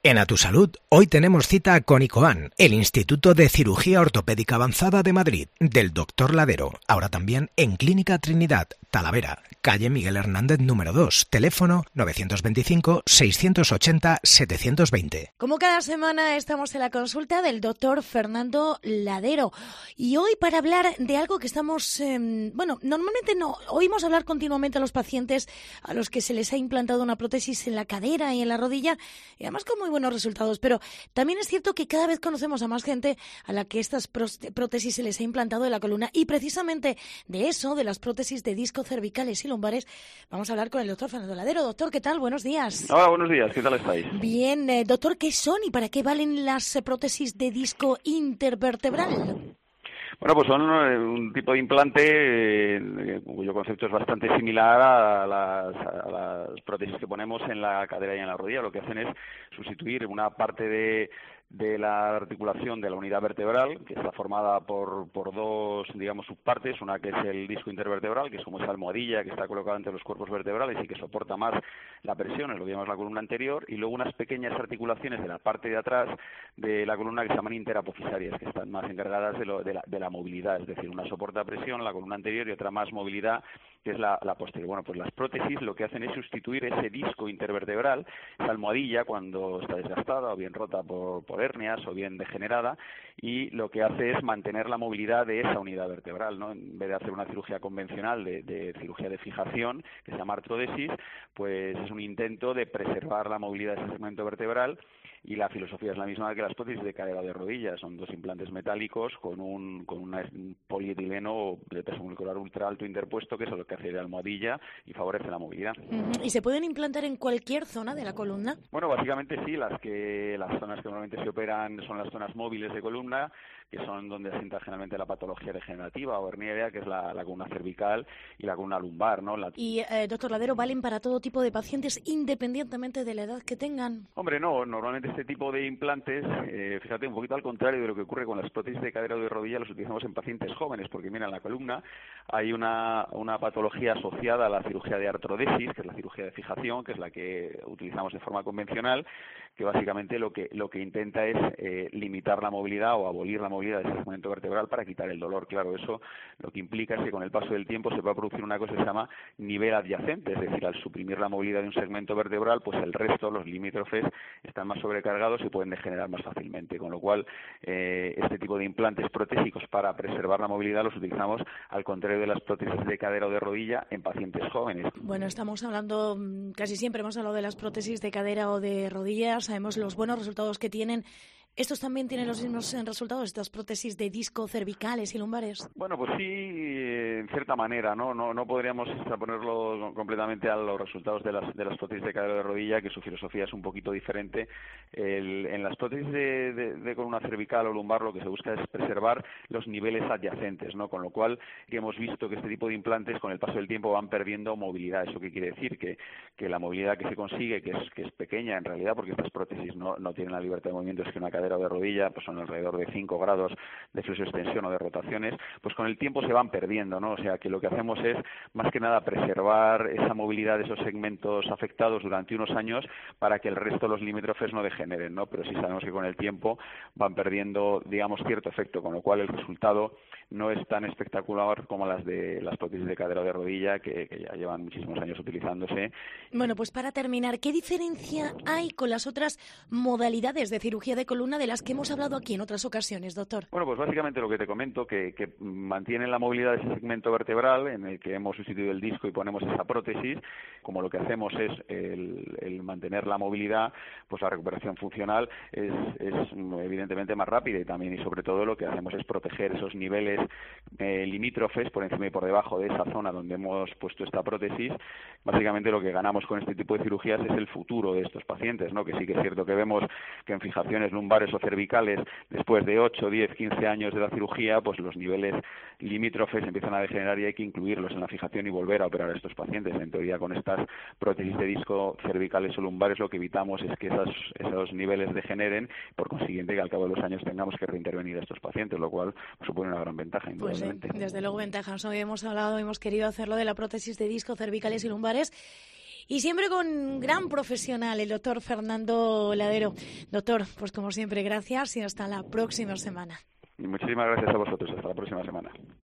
En A Tu Salud, hoy tenemos cita con ICOAN, el Instituto de Cirugía Ortopédica Avanzada de Madrid, del Dr. Ladero, ahora también en Clínica Trinidad, Talavera, calle Miguel Hernández número 2, teléfono 925-680-720. Como cada semana estamos en la consulta del doctor Fernando Ladero y hoy para hablar de algo que estamos, normalmente no, oímos hablar continuamente a los pacientes a los que se les ha implantado una prótesis en la cadera y en la rodilla y además con muy buenos resultados, pero también es cierto que cada vez conocemos a más gente a la que estas prótesis se les ha implantado en la columna y precisamente de eso, de las prótesis de disco cervicales y lumbares, vamos a hablar con el doctor Fernando Ladero. Doctor, ¿qué tal? Buenos días. Hola, buenos días. ¿Qué tal estáis? Bien, doctor, ¿qué son y para qué valen las prótesis de disco intervertebral? Bueno, pues son un tipo de implante cuyo concepto es bastante similar a las prótesis que ponemos en la cadera y en la rodilla. Lo que hacen es sustituir una parte de la articulación de la unidad vertebral, que está formada por dos, digamos, subpartes, una que es el disco intervertebral, que es como esa almohadilla que está colocada entre los cuerpos vertebrales y que soporta más la presión, es lo que llamamos la columna anterior, y luego unas pequeñas articulaciones de la parte de atrás de la columna que se llaman interapofisarias, que están más encargadas de la movilidad, es decir, una soporta presión, la columna anterior, y otra más movilidad, que es la posterior. Bueno, pues las prótesis lo que hacen es sustituir ese disco intervertebral, esa almohadilla, cuando está desgastada o bien rota por hernias o bien degenerada, y lo que hace es mantener la movilidad de esa unidad vertebral, ¿no? En vez de hacer una cirugía convencional de cirugía de fijación, que se llama artrodesis, pues es un intento de preservar la movilidad de ese segmento vertebral. Y la filosofía es la misma que las prótesis de cadera o de rodilla. Son dos implantes metálicos con un polietileno de peso molecular ultra alto interpuesto, que es lo que hace de almohadilla y favorece la movilidad. ¿Y se pueden implantar en cualquier zona de la columna? Bueno, básicamente sí. Las zonas que normalmente se operan son las zonas móviles de columna, que son donde asienta generalmente la patología degenerativa o herniarea, que es la columna cervical y la columna lumbar, ¿no? Y, doctor Ladero, ¿valen para todo tipo de pacientes independientemente de la edad que tengan? Hombre, no. Normalmente este tipo de implantes, fíjate, un poquito al contrario de lo que ocurre con las prótesis de cadera o de rodilla, los utilizamos en pacientes jóvenes, porque mira, en la columna hay una patología asociada a la cirugía de artrodesis, que es la cirugía de fijación, que es la que utilizamos de forma convencional, que básicamente lo que intenta es limitar la movilidad o abolir la movilidad de ese segmento vertebral para quitar el dolor. Claro, eso lo que implica es que con el paso del tiempo se va a producir una cosa que se llama nivel adyacente, es decir, al suprimir la movilidad de un segmento vertebral, pues el resto, los limítrofes, están más sobrecargados y pueden degenerar más fácilmente, con lo cual este tipo de implantes protésicos para preservar la movilidad los utilizamos al contrario de las prótesis de cadera o de rodilla en pacientes jóvenes. Bueno, estamos hablando, casi siempre hemos hablado de las prótesis de cadera o de rodillas, sabemos los buenos resultados que tienen. ¿Estos también tienen los mismos resultados, estas prótesis de disco cervicales y lumbares? Bueno, pues sí, en cierta manera, ¿no? No podríamos extraponerlo completamente a los resultados de las prótesis de cadera o de rodilla, que su filosofía es un poquito diferente. En las prótesis de columna cervical o lumbar lo que se busca es preservar los niveles adyacentes, ¿no? Con lo cual hemos visto que este tipo de implantes con el paso del tiempo van perdiendo movilidad. ¿Eso qué quiere decir? Que la movilidad que se consigue, que es pequeña en realidad, porque estas prótesis no tienen la libertad de movimiento, es que una cadera o de rodilla pues son alrededor de 5 grados de flexo-extensión o de rotaciones, pues con el tiempo se van perdiendo, ¿no? O sea que lo que hacemos es más que nada preservar esa movilidad de esos segmentos afectados durante unos años para que el resto de los limítrofes no degeneren, ¿no? Pero sí sabemos que con el tiempo van perdiendo, digamos, cierto efecto, con lo cual el resultado no es tan espectacular como las de las prótesis de cadera o de rodilla que ya llevan muchísimos años utilizándose. Bueno, pues para terminar, ¿qué diferencia hay con las otras modalidades de cirugía de columna de las que hemos hablado aquí en otras ocasiones, doctor? Bueno, pues básicamente lo que te comento, que mantienen la movilidad de ese segmento vertebral en el que hemos sustituido el disco y ponemos esa prótesis. Como lo que hacemos es el mantener la movilidad, pues la recuperación funcional es evidentemente más rápida y sobre todo lo que hacemos es proteger esos niveles limítrofes por encima y por debajo de esa zona donde hemos puesto esta prótesis. Básicamente lo que ganamos con este tipo de cirugías es el futuro de estos pacientes, ¿no? Que sí que es cierto que vemos que en fijaciones lumbares o cervicales, después de 8, 10, 15 años de la cirugía, pues los niveles limítrofes empiezan a degenerar y hay que incluirlos en la fijación y volver a operar a estos pacientes. En teoría, con estas prótesis de disco cervicales o lumbares lo que evitamos es que esos niveles degeneren, por consiguiente que al cabo de los años tengamos que reintervenir a estos pacientes, lo cual supone una gran ventaja, indudablemente. Pues desde luego ventajas. Hoy hemos querido hacerlo de la prótesis de disco cervicales y lumbares. y siempre con un gran profesional, el doctor Fernando Ladero. Doctor, pues como siempre, gracias y hasta la próxima semana. Muchísimas gracias a vosotros. Hasta la próxima semana.